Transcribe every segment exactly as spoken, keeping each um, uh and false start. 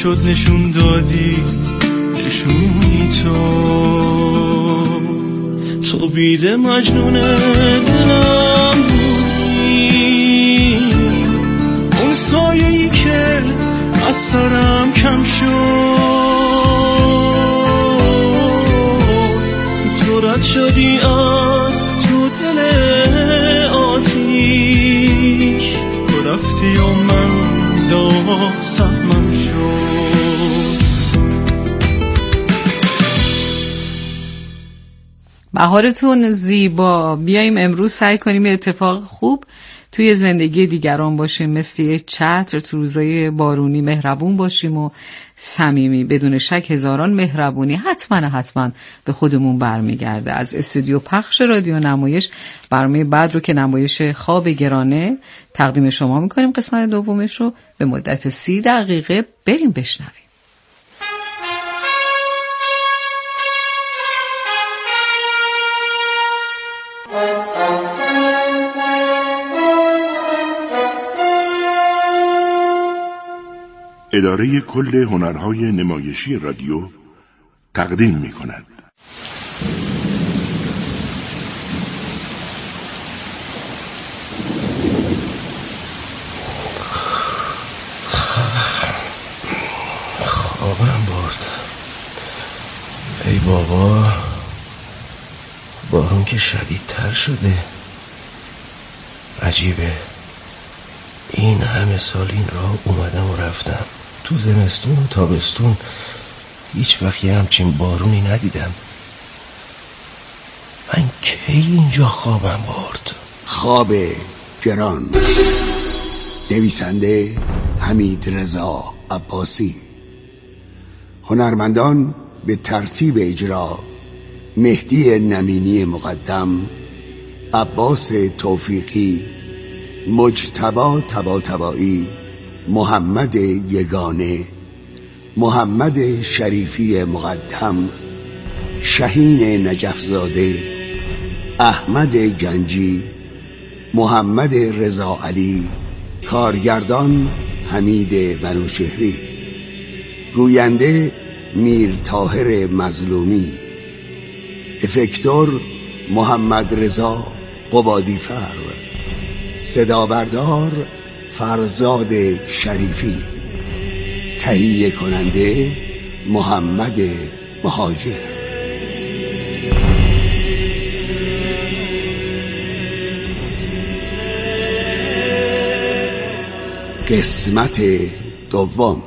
شد نشون دادی نشونی تو تو بیده مجنون دلم بودی اون سایه‌ای که از سرم کم شد تو رد شدی از تو دل آتیش تو رفتی و من داغ سهمم شد. بهارتون زیبا. بیایم امروز سعی کنیم اتفاق خوب توی زندگی دیگران باشیم، مثل یه چتر تو روزای بارونی مهربون باشیم و صمیمی. بدون شک هزاران مهربونی حتما حتما به خودمون برمیگرده. از استودیو پخش رادیو نمایش برنامه بعد رو که نمایش خواب گرانه تقدیم شما میکنیم، قسمت دومش رو به مدت سی دقیقه بریم بشنویم. اداره کل هنرهای نمایشی رادیو تقدیم می کند. خوابم برد. ای بابا، بارون که شدیدتر شده. عجیبه، این همه سال این راه اومدم و رفتم، تو زمستون و تابستون هیچ وقت یه همچین بارونی ندیدم. من کی اینجا خوابم برد؟ خواب گران، نویسنده حمید رضا عباسی، هنرمندان به ترتیب اجرا: مهدی نمینی مقدم، عباس توفیقی، مجتبی طباطبایی، محمد یگانه، محمد شریفی مقدم، شهین نجفزاده، احمد گنجی، محمد رضا علی، کارگردان حمید بنوشهری، گوینده میر طاهر مظلومی، افکتور محمد رضا قبادیفر، صدا بردار فرزاد شریفی، تهیه کننده محمد مهاجر. قسمت دوم.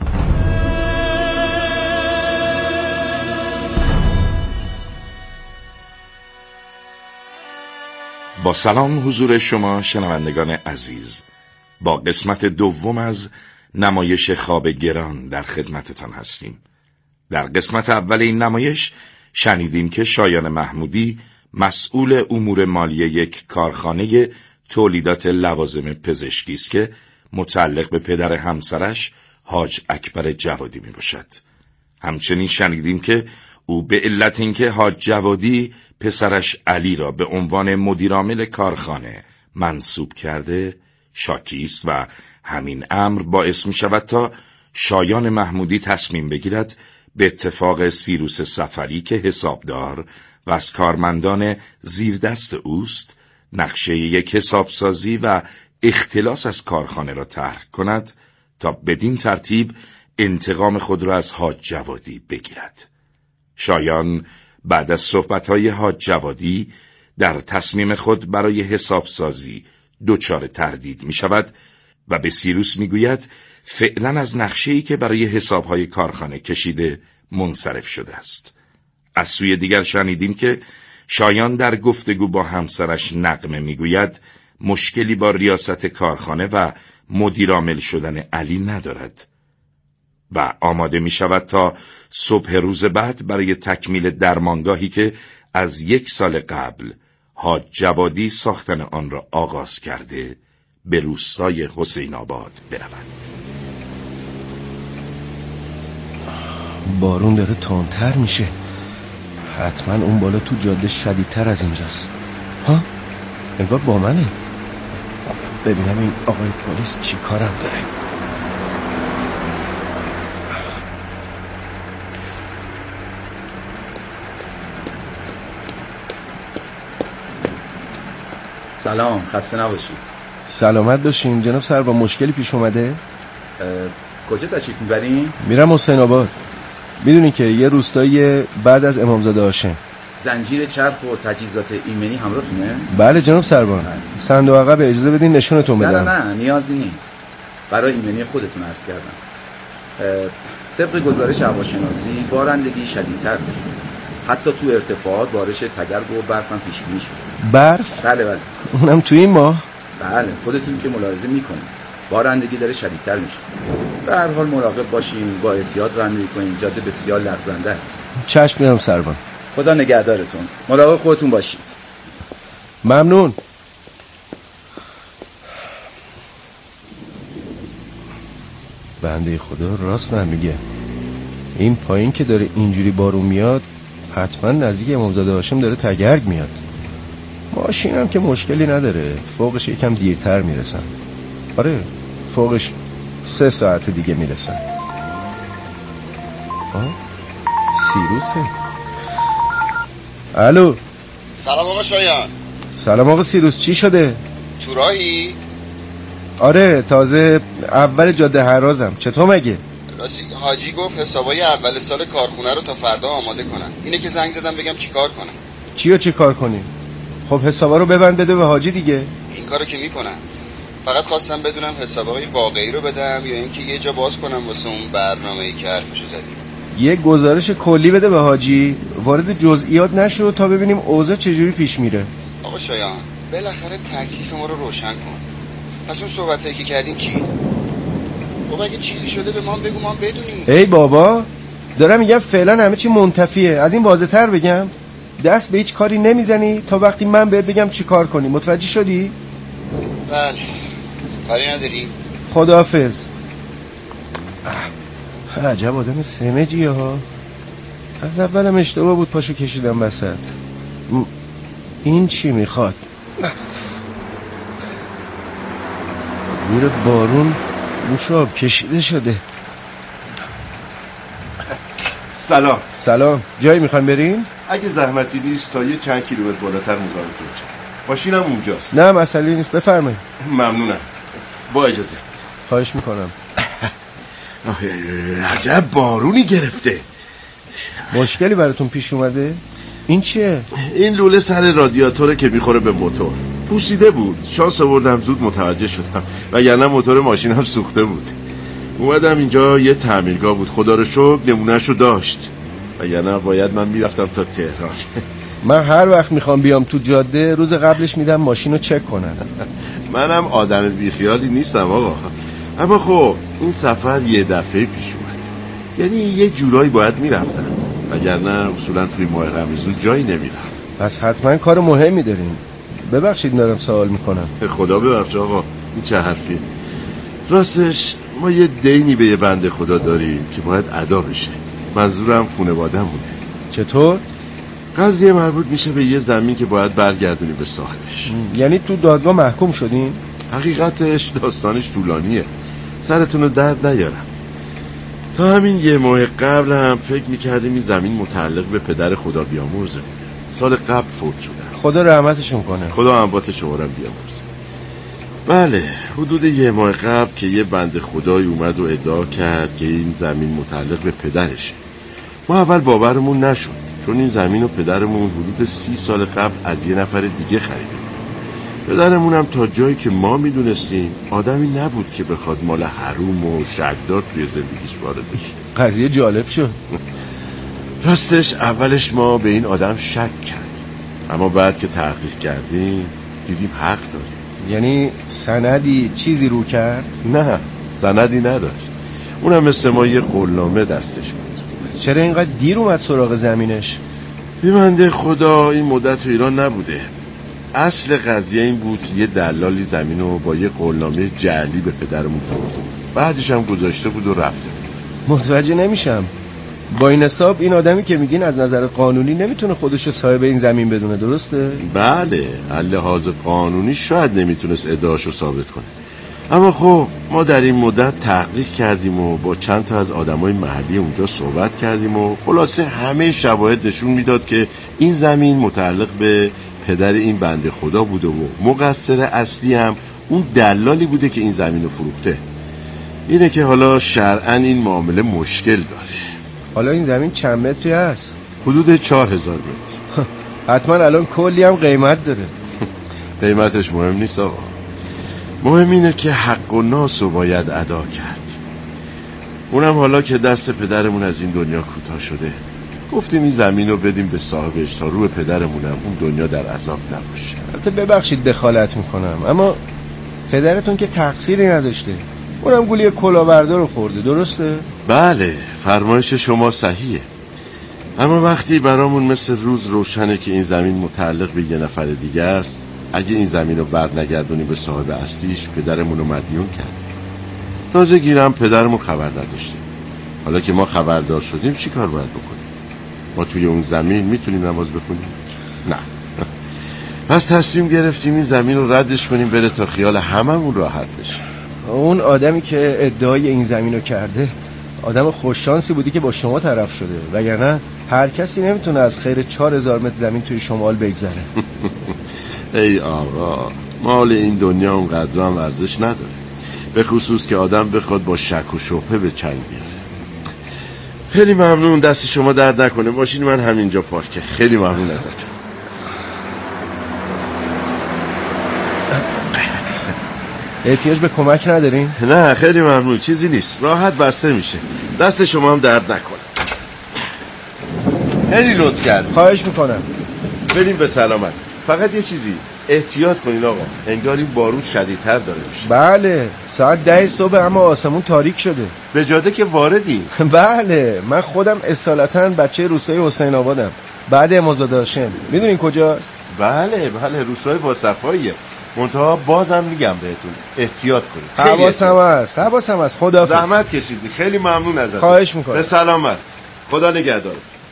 با سلام حضور شما شنوندگان عزیز، با قسمت دوم از نمایش خواب گران در خدمتتان هستیم. در قسمت اول این نمایش شنیدیم که شایان محمودی مسئول امور مالی یک کارخانه تولیدات لوازم پزشکی است که متعلق به پدر همسرش حاج اکبر جوادی می باشد. همچنین شنیدیم که او به علت اینکه حاج جوادی پسرش علی را به عنوان مدیرعامل کارخانه منصوب کرده شاکی است و همین امر باعث می شود تا شایان محمودی تصمیم بگیرد به اتفاق سیروس سفری که حسابدار و از کارمندان زیردست اوست نقشه یک حسابسازی و اختلاس از کارخانه را طرح کند تا بدین ترتیب انتقام خود را از حاج جوادی بگیرد. شایان بعد از صحبت‌های حاج جوادی در تصمیم خود برای حسابسازی دچار تردید می شود و به سیروس می گوید فعلا از نقشه‌ای که برای حساب‌های کارخانه کشیده منصرف شده است. از سوی دیگر شنیدیم که شایان در گفتگو با همسرش نغمه می گوید مشکلی با ریاست کارخانه و مدیرعامل شدن علی ندارد و آماده می شود تا صبح روز بعد برای تکمیل درمانگاهی که از یک سال قبل حاج جوادی ساختن آن را آغاز کرده به روستای حسین آباد برود. بارون داره تندتر میشه. حتما اون بالا تو جاده شدیدتر از اینجاست. ها؟ انگار با منه. ببینم این آقای پلیس چی کارم داره. سلام، خسته نباشید. سلامت باشین جناب سر. با مشکلی پیش اومده؟ کجا تشریف میبرین؟ میرم حسین آباد. میدونی که یه روستایی بعد از امامزاده هاشم. زنجیر چرخ و تجهیزات ایمنی همراهتونه؟ بله جناب سربان. صندوق عقب اجازه بدین نشونتون بدم. نه نه نیازی نیست. برای ایمنی خودتون عرض کردم. طبق گزارش هواشناسی بارندگی شدیدتر میشه. حتی تو ارتفاعات بارش تگرگ و برف هم پیش بینی شده. برف؟ بله بله. اونم تو این ماه؟ بله، خودتون که ملاحظه میکنید بارندگی داره شدیدتر میشه. به هر حال مراقب باشین، با احتیاط رانندگی کنین، جاده بسیار لغزنده است. چشم میرم سربان. خدا نگهدارتون. مراقب خودتون باشید. ممنون. بنده خدا راست نمیگه. این پایین که داره اینجوری بارون میاد حتما نزدیک امامزاده هاشم داره تگرگ میاد. ماشینم که مشکلی نداره، فوقش یکم دیرتر میرسم. آره فوقش سه ساعت دیگه میرسم. آه سیروسه. الو. سلام آقا شایان. سلام آقا سیروس، چی شده؟ تو راهی؟ آره تازه اول جاده هرازم. چطور مگه؟ راستی حاجی گفت حسابای اول سال کارخونه رو تا فردا آماده کنن. اینه که زنگ زدم بگم چی کار کنم. چی رو چی کار کنی؟ خب حسابا رو ببند بده به حاجی دیگه. این کارو که میکنم. فقط خواستم بدونم حسابای واقعی رو بدم یا اینکه یه جا باز کنم واسه اون برنامه‌ای که حرفشو زدیم. یه گزارش کلی بده به حاجی، وارد جزئیات نشو تا ببینیم اوضاع چجوری پیش میره. آقا شایان بالاخره تکلیف ما رو روشن کن. پس اون صحبتایی که کردیم چی؟ خب اگه چیزی شده به ما بگو ما بدونیم. ای بابا دارم میگم فعلا همه چی منتفیه. از این واضح‌تر بگم؟ دست به هیچ کاری نمیزنی تا وقتی من بهت بگم چی کار کنی. متوجه شدی؟ بله. کاری نداری؟ خداحافظ. عجب آدم سمجیه ها. از اولم اشتباه بود پاشو کشیدم وسط. این چی میخواد؟ زیر بارون موشاب کشیده شده. سلام. سلام. جایی میخوایم بریم؟ اگه زحمتی نیست تا یه چند کیلومتر بالاتر مزاحمتون شم. ماشینم اونجاست. نه مسئله نیست، بفرمایید. ممنونم. با اجازه. خواهش میکنم. عجب بارونی گرفته. مشکلی براتون پیش اومده؟ این چیه؟ این لوله سر رادیاتوره که میخوره به موتور. پوسیده بود. شانس آوردم زود متوجه شدم وگرنه موتور ماشینم سوخته بود. اومدم اینجا یه تعمیرگاه بود، خدا رو شکر نمونهشو داشت وگرنه باید من میرفتم تا تهران. من هر وقت میخوام بیام تو جاده روز قبلش میدم ماشینو چک کنن. منم آدم بیخیالی نیستم آقا، اما خب این سفر یه دفعه پیش اومد، یعنی یه جورایی باید میرفتم وگرنه اصولا توی ماه رمضان جایی نمیرم. پس حتما کار مهمی دارین. ببخشید دارم سوال میکنم. خدا ببخش آقا، این چه حرفیه؟ راستش ما یه دینی به یه بنده خدا داریم که باید ادا بشه. منظورم خانواده‌مونه. چطور؟ قضیه مربوط میشه به یه زمین که باید برگردونی به صاحبش. یعنی تو دادگاه محکوم شدین؟ حقیقتش داستانش طولانیه، سرتون رو درد نیارم. تا همین یه ماه قبل هم فکر میکردیم این زمین متعلق به پدر خدا بیامرزه. سال قبل فوت شدن. خدا رحمتشون کنه. خدا اموات شما رو بیامرزه. بله حدود یه ماه قبل که یه بنده خدایی اومد و ادعا کرد که این زمین متعلق به پدرشه. ما اول باورمون نشد چون این زمین و پدرمون حدود سی سال قبل از یه نفر دیگه خریده. پدرمون هم تا جایی که ما میدونستیم آدمی نبود که بخواد مال حروم و شکدار توی زندگیش وارد بشه. قضیه جالب شد. راستش اولش ما به این آدم شک کردیم، اما بعد که تحقیق کردیم دیدیم حق داره. یعنی سندی چیزی رو کرد؟ نه سندی نداشت، اونم مثل ما یه قولنامه دستش بود. چرا اینقدر دیر اومد سراغ زمینش؟ بنده خدا این مدت تو ایران نبوده. اصل قضیه این بود که یه دلالی زمین رو با یه قولنامه جعلی به پدرمون فروخته، بعدش هم گذاشته بود و رفته بود. متوجه نمیشم. با این حساب این آدمی که میگین از نظر قانونی نمیتونه خودشو صاحب این زمین بدونه، درسته؟ بله از لحاظ قانونی شاید نمیتونست ادعاشو ثابت کنه، اما خب ما در این مدت تحقیق کردیم و با چند تا از آدمای محلی اونجا صحبت کردیم و خلاصه همه شواهد نشون میداد که این زمین متعلق به پدر این بنده خدا بوده و مقصر اصلی هم اون دلالی بوده که این زمین رو فروخته. اینه که حالا شرعاً این معامله مشکل داره. حالا این زمین چند متری هست؟ حدود چهار هزار متر. حتما الان کلی هم قیمت داره. قیمتش مهم نیست آقا، مهم اینه که حق و ناس رو باید ادا کرد. اونم حالا که دست پدرمون از این دنیا کوتاه شده، گفتیم این زمین رو بدیم به صاحبش تا روح پدرمونم اون دنیا در عذاب نباشه. البته ببخشید دخالت میکنم، اما پدرتون که تقصیری نداشته، اونم گولی کلاهبردار رو خورده، درسته؟ بله، فرمایش شما صحیحه، اما وقتی برامون مثل روز روشنه که این زمین متعلق به یه نفر دیگه است، اگه این زمین رو برنگردونی به صاحب اصلیش، پدرمون رو مدیون کرد. تازه گیرم پدرمون خبر نداشتیم. حالا که ما خبردار شدیم چی کار باید بکنیم؟ ما توی اون زمین میتونیم نماز بخونیم؟ نه. پس تصمیم گرفتیم این زمین رو ردش کنیم بره تا خیال هممون راحت بشه. اون آدمی که ادعای این زمین رو کرده آدم خوششانسی بودی که با شما طرف شده، وگرنه هر کسی نمیتونه از خیر چهار هزار متر زمین توی شمال بگذره. ای آقا، مال این دنیا اونقدر هم ارزش نداره، به خصوص که آدم بخواد با شک و شبهه به چنگ بیاره. خیلی ممنون، دست شما درد نکنه. ماشین من همینجا پارکه. خیلی ممنون ازتون. احتیاج به کمک ندارین؟ نه خیلی ممنون، چیزی نیست، راحت بسته میشه. دست شما هم درد نکنه. خیلی لطف کرد. خواهش میکنم. بریم به سلامت. فقط یه چیزی احتیاط کنین آقا، انگار این بارون شدیدتر داره میشه. بله، ساعت ده صبح اما آسمون تاریک شده. به جاده که واردیم. بله، من خودم اصالتا بچه روستای حسین آبادم، بعد امامزاده هاشم. میدونین کجاست؟ بله بله، روستای با صفاییه. منتها بازم میگم بهتون احتیاط کنید. حواسم هست، حواسم هست. خداحافظ. زحمت کشیدی، خیلی ممنون ازت. خواهش میکنم. به سلامت. خدا نگهدار.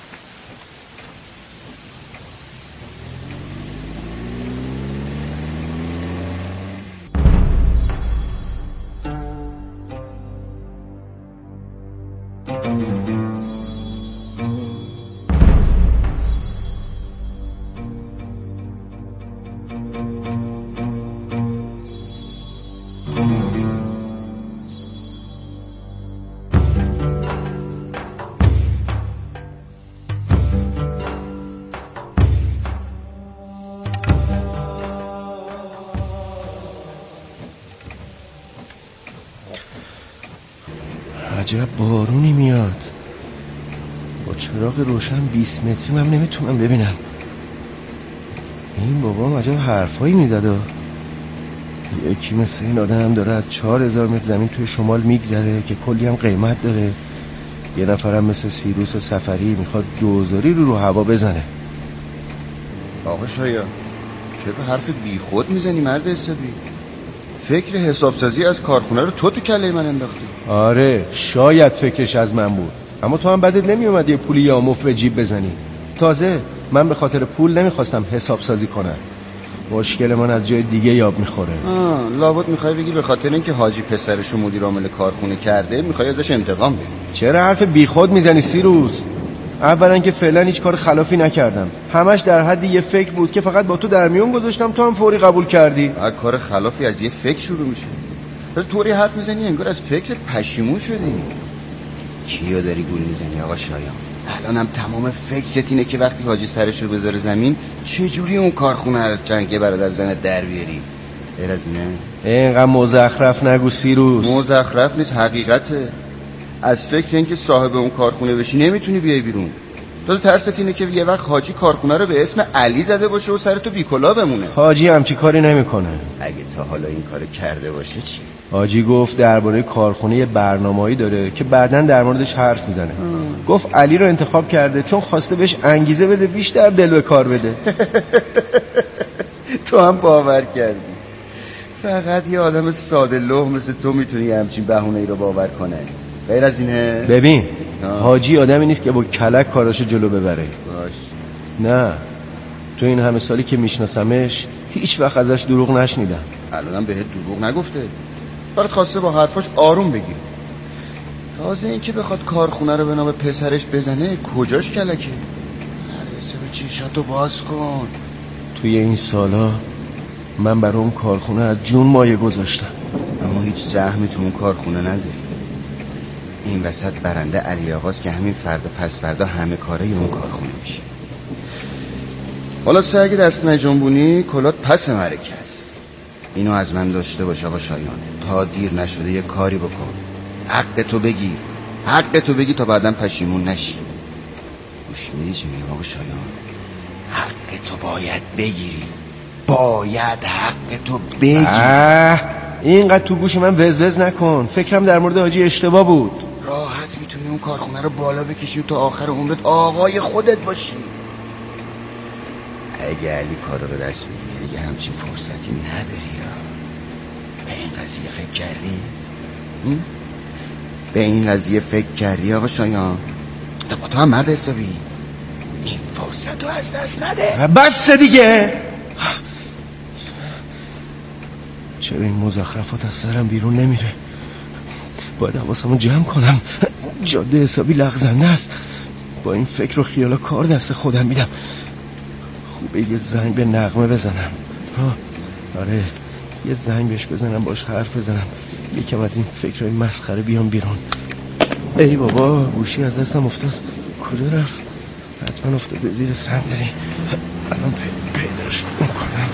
عجب بارونی میاد. با چراغ روشن بیست متری من نمیتونم ببینم. این بابام عجب حرفایی میزده. یکی مثل این آدم داره از چهار هزار متر زمین توی شمال میگذره که کلی هم قیمت داره. یه نفرم مثل سیروس سفری میخواد دوزاری رو رو هوا بزنه. آقا شایان، چرا حرف بی خود میزنی مرد حسابی؟ فکر حسابسازی از کارخونه رو تو تو کله من انداختی. آره، شاید فکرش از من بود، اما تو هم بدت نمی اومد یه پولی یاموف به جیب بزنی. تازه من به خاطر پول نمیخواستم حسابسازی کنم. مشکل من از جای دیگه یاب میخوره. آه، لابد میخوای بگی به خاطر اینکه حاجی پسرشو مدیر عامل کارخونه کرده میخوای ازش انتقام بگیری. چرا حرف بیخود میزنی سیروس؟ اولا که فعلا هیچ کار خلافی نکردم، همش در حد یه فکر بود که فقط با تو در میون گذاشتم، تو هم فوری قبول کردی. هر کار خلافی از یه فکر شروع میشه. طوری حرف میزنی انگار از فکر پشیمون شدی. کیو داری گول میزنی آقا شایان؟ الانم تمام فکرت اینه که وقتی حاجی سرش رو بذاره زمین چجوری اون کارخونه از جنگ برادر زنه در بیاری. غیر از اینه اینقدر مزخرف نگو سیروس. مزخرف نیست، حقیقته. از فکر اینکه صاحب اون کارخونه بشی نمیتونی بیای بیرون. تازه ترست اینه که یه وقت حاجی کارخونه رو به اسم علی زده باشه و سر تو بیکلا بمونه. حاجی همچی کاری نمیکنه. اگه تا حالا این کارو کرده باشه چی؟ حاجی گفت درباره کارخونه یه برنامه‌ای داره که بعداً در موردش حرف میزنه. گفت علی رو انتخاب کرده چون خواسته بهش انگیزه بده بیشتر دل به کار بده. تو هم باور کردی. فقط یه آدم ساده لوح مثل تو میتونی همچین بهونه‌ای رو باور کنه. غیر از اینه؟ ببین حاجی آدمی نیست که با کلک کاراشو جلو ببره. باش. نه، تو این همه سالی که میشناسمش هیچ وقت ازش دروغ نشنیدم. الانم بهت دروغ نگفته، فقط خواسته با حرفاش آروم بگی. تازه این که بخواد کارخونه رو به نام پسرش بزنه کجاش کلکه؟ نرسه به چیشاتو باز کن. توی این سالا من برای اون کارخونه از جون مایه گذاشتم، اما هیچ سهمی تو اون کارخونه نداری. این وسط برنده علی آقاست که همین فردا پس فردا همه کاره اون کارخونه میشه. حالا سه اگه دست نجنبونی کلات پس مرکه است. اینو از من داشته باش آقا شایان، تا دیر نشده یه کاری بکن، حق تو بگیر، حق تو بگی تا بعداً پشیمون نشی. گوش میدی چی میگم آقا شایان؟ حق تو باید بگیری، باید حق تو بگیری. اینقدر تو گوش من وزوز نکن، فکرم در مورد حاجی اشتباه بود. راحت میتونی اون کارخونه رو بالا بکشی و تا آخر عمرت آقای خودت باشی. اگه علی کارو رو دست بگیری دیگه همچین فرصتی نداری. یا به این قضیه فکر کردی؟ به این قضیه فکر کردی آقا شایان؟ تا با تو هم مرد حسابی، این فرصت رو از دست نده. بس دیگه. چرا این مزخرفات از سرم بیرون نمیره؟ باید حواسمو جمع کنم، جاده حسابی لغزنده است. با این فکر و خیال و کار دست خودم میدم. خوبه یه زنگ به نغمه بزنم. ها آره، یه زنگ بهش بزنم، باش حرف بزنم، یکم از این فکرهای مسخره بیام بیرون. ای بابا، گوشی از دستم افتاد. کجا رفت؟ حتما افتاده زیر صندلی. الان پی... پیداش میکنم.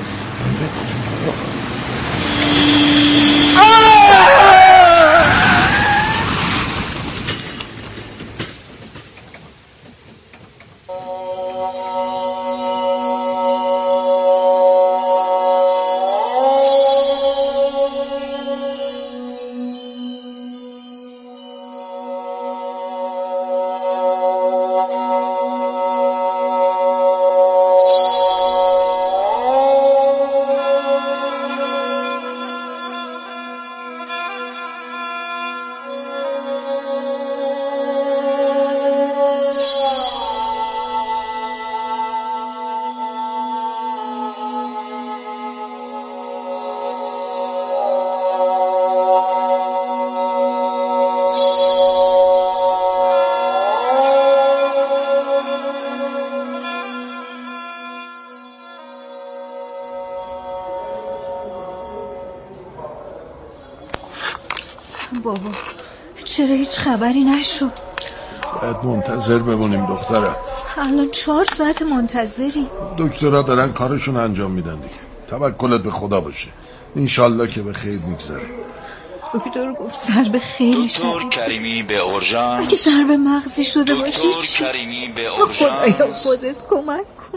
بابا چرا هیچ خبری نشد؟ باید منتظر بمونیم دخترم. الان چهار ساعت منتظری. دکترها دارن کارشون انجام میدن دیگه. توکلت به خدا باشه، انشالله که به خیر میگذره. دکتر گفت ضربه خیلی شدید. دکتر کریمی به اورژانس. اگه ضربه مغزی شده باشه دکتر کریمی به اورژانس. خدایا خودت کمک کن.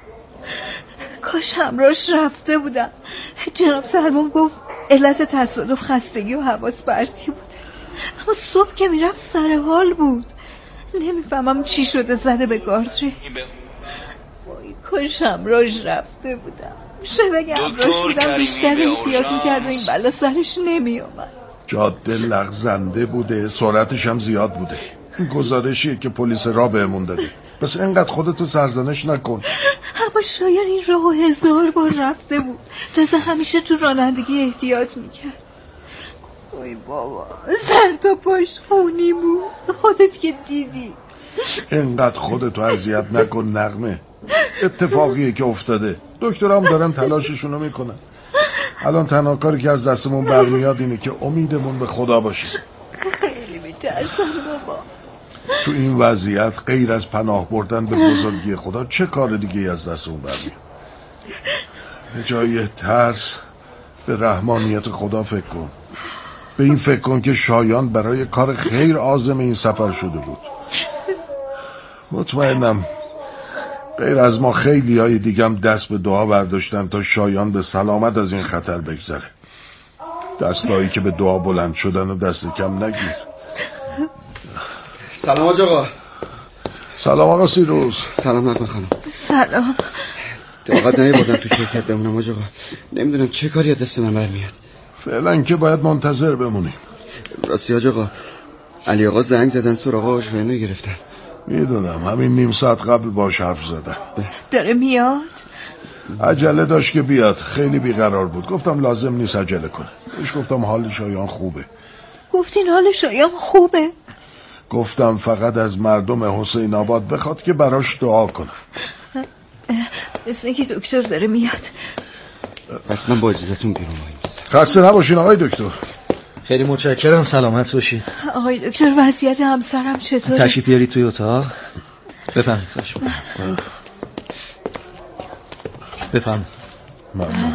کاش همراهش رفته بودم. جناب سرمان گفت علت تصادف خستگی و حواس پرتی بوده، اما صبح که میرم سر حال بود. نمیفهمم چی شده زده به گاردری. وای کاش همراهش رفته بودم. شاید اگه همراهش بودم بیشتر احتیاط میکرد و این بلا سرش نمیومد. جاده لغزنده بوده، سرعتش هم زیاد بوده. گزارشیه که پلیس راه بهمون داده. بس اینقدر خودتو سرزنش نکن. اما شاید این راه هزار بار رفته بود، تازه همیشه تو رانندگی احتیاط میکرد. وای بابا سر تا پاش خونی بود، خودت که دیدی. اینقدر خودتو اذیت نکن نغمه، اتفاقیه که افتاده. دکترام دارن تلاششونو میکنن. الان تنها کاری که از دستمون برمیاد اینه که امیدمون به خدا باشه. خیلی میترسم بابا. تو این وضعیت غیر از پناه بردن به بزرگی خدا چه کار دیگه از دستمون برمیاد؟ به جای ترس به رحمانیت خدا فکر کن. به این فکر کن که شایان برای کار خیر عازم این سفر شده بود. مطمئنم غیر از ما خیلی های دیگم دست به دعا برداشتن تا شایان به سلامت از این خطر بگذره. دستایی که به دعا بلند شدن و دست کم نگیر. سلام آج آقا. سلام آقا سیروز. سلام نقمه خانم. سلام. طاقت نمی‌بردم تو شرکت بمونم آج آقا. نمیدونم چه کاری از دست من برمیاد. فعلا که باید منتظر بمونیم. راستی آج آقا، علی آقا زنگ زدن سراغ آقا شایان رو گرفتن. میدونم، همین نیم ساعت قبل باش حرف زدم. داره میاد؟ عجله داشت که بیاد، خیلی بیقرار بود. گفتم لازم نیست عجله کنه. بهش گفتم حال شایان خوبه. گفتین حال شایان خوبه؟ گفتم فقط از مردم حسین آباد بخواد که براش دعا کنه. مثل اینکه دکتر داره میاد. پس من با اجازهتون بیرون باید. خسته نباشین آقای دکتر. خیلی متشکرم، سلامت باشید. آقای دکتر وضعیت همسرم چطوره؟ تشریف بیارید توی اتاق. بفرمایید. بفرمایید. ممنون.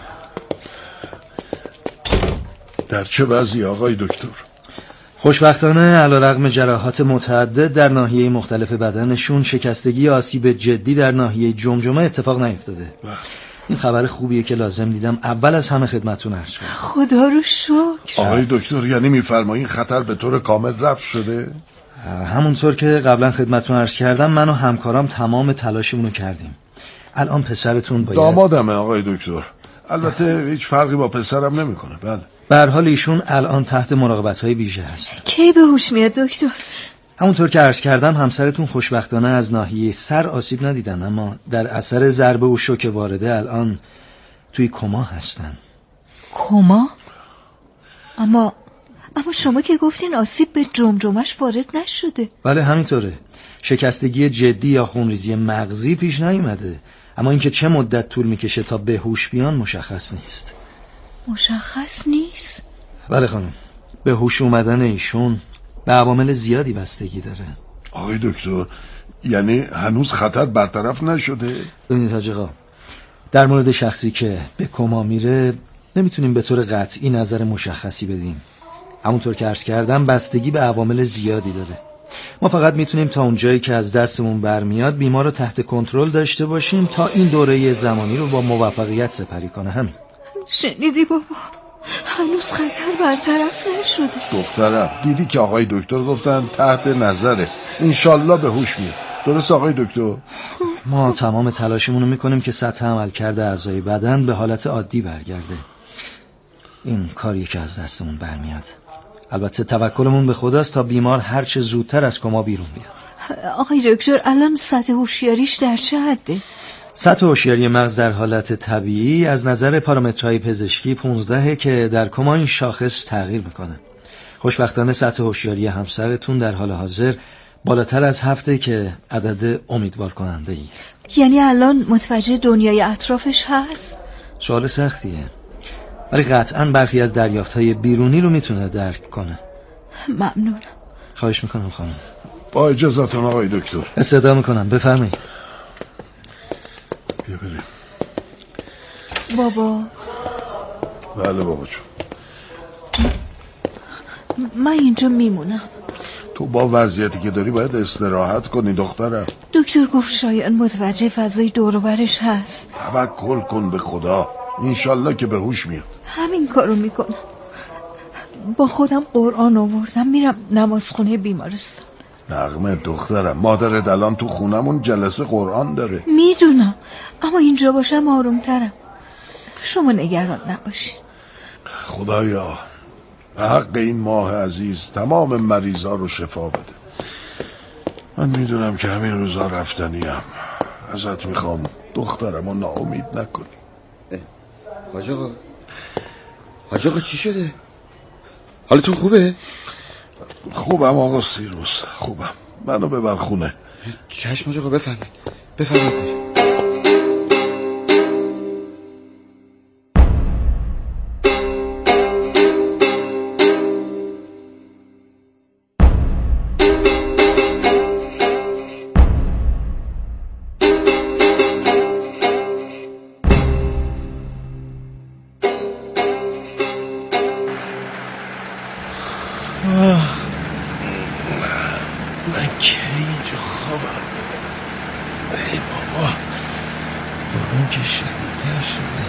در چه وضعی آقای دکتر؟ خوشبختانه علیرغم جراحات متعدد در ناحیه مختلف بدنشون شکستگی آسیب جدی در ناحیه جمجمه اتفاق نیفتاده. این خبر خوبیه که لازم دیدم اول از همه خدمتتون عرض کنم. خدا رو شکر. آقای دکتر یعنی میفرمایین خطر به طور کامل رفع شده؟ همونطور که قبلا خدمتتون عرض کردم من و همکارام تمام تلاشمون رو کردیم. الان پسرتون باید دامادمه آقای دکتر. البته هیچ فرقی با پسرم نمیکنه. بله. به هر حال ایشون الان تحت مراقبت‌های ویژه هست. کی به هوش میاد دکتر؟ همونطور که عرض کردم همسرتون خوشبختانه از ناحیه سر آسیب ندیدن، اما در اثر ضربه و شوک وارده الان توی کما هستن. کما؟ اما اما شما که گفتین آسیب به جمجمش وارد نشده. بله همینطوره. شکستگی جدی یا خونریزی مغزی پیش نیامده، اما اینکه چه مدت طول میکشه تا به هوش بیان مشخص نیست. مشخص نیست؟ بله خانم. به هوش اومدن ایشون به عوامل زیادی بستگی داره. آقای دکتر یعنی هنوز خطر برطرف نشده؟ ببینید حاج آقا، در مورد شخصی که به کما میره نمیتونیم به طور قطعی نظر مشخصی بدیم. همونطور که عرض کردم بستگی به عوامل زیادی داره. ما فقط میتونیم تا اونجایی که از دستمون برمیاد بیمار رو تحت کنترل داشته باشیم تا این دوره زمانی رو با موفقیت سپری کنه. همین. شنیدی بابا؟ هنوز خطر برطرف نشده. دخترم دیدی که آقای دکتر گفتن تحت نظره، انشالله به هوش میاد. درست آقای دکتر؟ ما تمام تلاشمون رو میکنیم که سطح عملکرد اعضای بدن به حالت عادی برگرده. این کاریه که از دستمون برمیاد. البته توکلمون به خداست تا بیمار هر چه زودتر از کما بیرون بیاد. آقای دکتر الان سطح هوشیاریش در چه حده؟ سطح هوشیاری مغز در حالت طبیعی از نظر پارامترهای پزشکی پانزده که در کما این شاخص تغییر میکنه. خوشبختانه سطح هوشیاری همسرتون در حال حاضر بالاتر از هفته که عدد امیدوار کننده ای. یعنی الان متوجه دنیای اطرافش هست؟ سوال سختیه، ولی قطعاً برخی از دریافت‌های بیرونی رو میتونه درک کنه. ممنونم. خواهش میکنم خانم. با اجازهتون آقای دکتر. استدعا میکنم، بفرمایید. بیا بریم. بابا. بله بابا جون. من اینجا میمونم. تو با وضعیتی که داری باید استراحت کنی دخترم. دکتر گفت شایان متوجه فضای دور و برش هست. توکل کن به خدا، انشالله که به هوش میاد. همین کارو میکنم. با خودم قرآن آوردم میرم نمازخونه بیمارستان. نغمه دخترم، مادرت الان تو خونمون جلسه قرآن داره. میدونم، اما اینجا باشم آرومترم. شما نگران نباشین. خدایا به حق این ماه عزیز تمام مریضا رو شفا بده. من میدونم که همین روزا رفتنیم. ازت میخوام دخترم رو ناامید نکنی. حاج آقا حاج آقا چی شده؟ حالتون خوبه؟ خوبم آقا سیروس، خوبم. منو ببر خونه. چشم حاج آقا، بفرمایید بفرمایید. من که اینجا خوابم. ای بابا بارون که شدیدتر شده.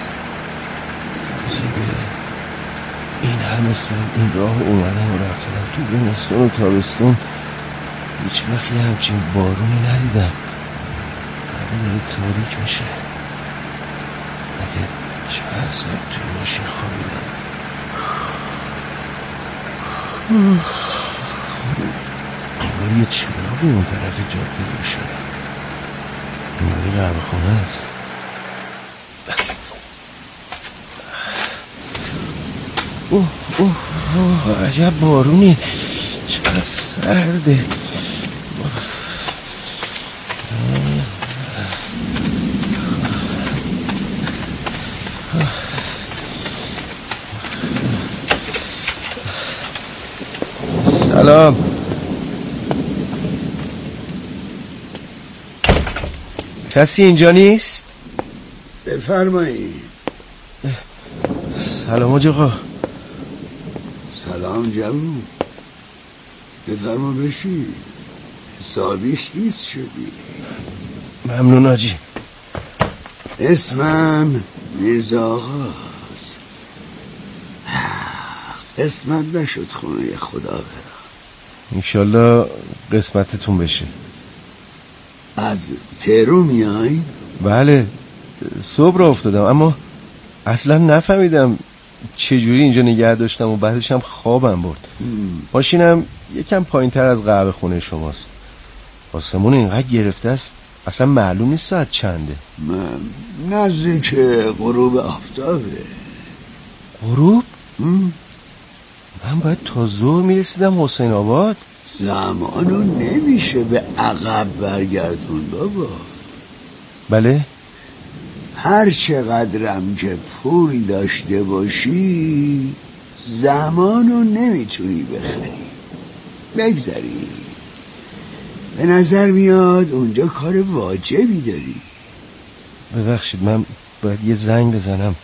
این همه سال این راه اومدم و رفتم تو زمستون و تابستون هیچ وقتی همچین بارونی ندیدم. همه داره تاریک میشه. اگه چند ساعت توی ماشین خوابیدم. انگار یه چراغی اون طرف جاده رو شده. این قهوه خونه است. اوه اوه اوه عجب بارونی، چقدر سرده. سلام. کسی اینجا نیست؟ بفرمایید. سلام حاج آقا. سلام جوون. بفرما بشی. حسابی خیس شدی. ممنون حاجی. اسمم میرزا آقاست. قسمت نشد خونه خدا برم. انشالله قسمتتون بشه. از تهران میای؟ بله صبح را افتادم، اما اصلا نفهمیدم چجوری اینجا نگه داشتم و بعدش هم خوابم برد. ماشینم یکم پایین تر از قهوه خونه شماست. آسمون اینقدر گرفته است اصلا معلوم نیست ساعت چنده. من نزدیک غروب آفتابه. غروب؟ من باید تا ظهر میرسیدم حسین آباد. زمانو نمیشه به عقب برگردون بابا. بله؟ هر چقدرم که پول داشته باشی زمانو نمیتونی بخری. بگذاری به نظر میاد اونجا کار واجبی داری. ببخشید من باید یه زنگ بزنم.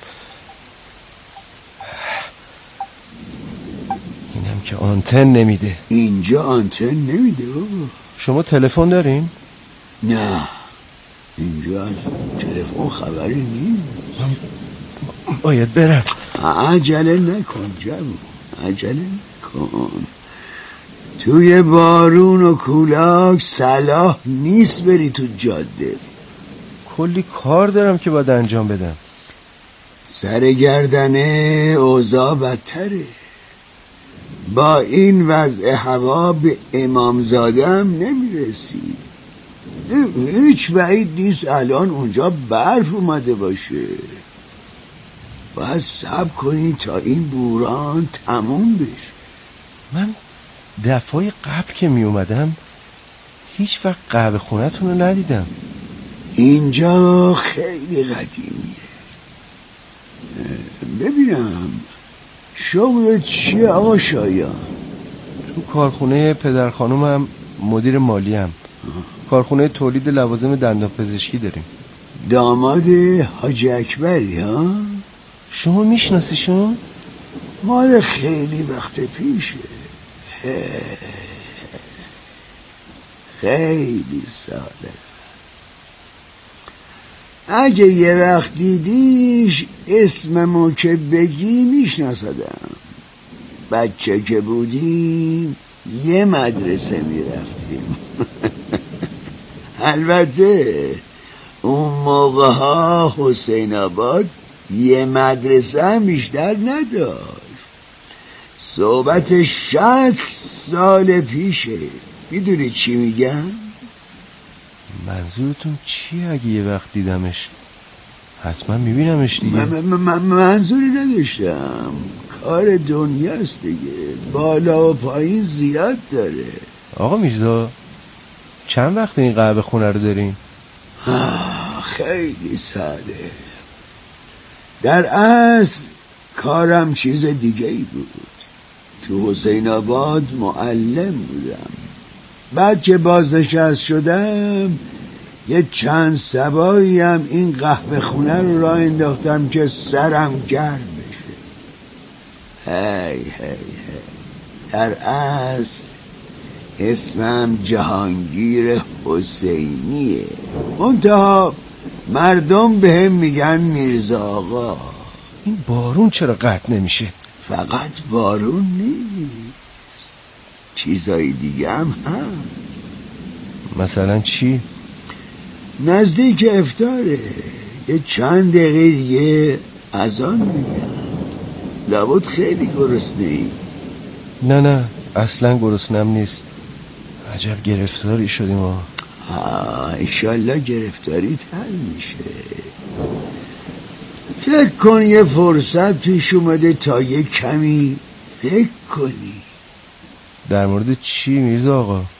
اینم که آنتن نمیده. اینجا آنتن نمیده بابا. شما تلفن دارین؟ نه اینجا از تلفن خبری نیست. من باید برم. عجله نکن جوون، عجله نکن. توی بارون و کولاک صلاح نیست بری تو جاده. کلی کار دارم که باید انجام بدم. سر گردنه اوضاع بدتره. با این وضع هوا به امامزاده هم نمیرسی. هیچ بعید نیست الان اونجا برف اومده باشه. باید صبر کنی تا این بوران تموم بشه. من دفعه قبل که می اومدم هیچ وقت قهوه خونتون رو ندیدم. اینجا خیلی قدیمیه. ببینم شغل چیه آقا شایان؟ تو کارخونه پدر خانومم مدیر مالی هم. کارخونه تولید لوازم دندان پزشکی داریم. داماد حاجی اکبری ها؟ شما میشناسیشون؟ مال خیلی وقت پیشه. خیلی ساله. اگه یه وقت دیدیش اسممو که بگی میشناسدم. بچه که بودیم یه مدرسه میرفتیم. البته اون موقع ها حسین آباد یه مدرسه هم بیشتر نداشت. صحبت شصت سال پیشه. میدونی چی میگم؟ منظورتون چیه؟ اگه یه وقت دیدمش حتما میبینمش دیگه. من من منظوری نداشتم. کار دنیاست دیگه. بالا و پایین زیاد داره. آقا میرزا چند وقت این قهوه خونه رو دارین؟ خیلی ساده. در اصل کارم چیز دیگه ای بود. تو حسین آباد معلم بودم. بعد که بازنشست شدم یه چند سبایی هم این قهوه خونه رو راه انداختم که سرم گرم بشه. هی هی هی در اصل اسمم جهانگیر حسینیه. منتها مردم به هم میگن میرزا آقا. این بارون چرا قطع نمیشه؟ فقط بارون نیست، چیزای دیگه هم هست. مثلا چی؟ نزدیک افطاره. یه چند دقیقه دیگه اذان میگن. لابد خیلی گرسنه ای. نه نه اصلا گرسنم نیست. عجب گرفتاری شدیم ها. انشالله گرفتاری تر میشه. فکر کن یه فرصت پیش اومده تا یه کمی فکر کنی. در مورد چی میرزا آقا؟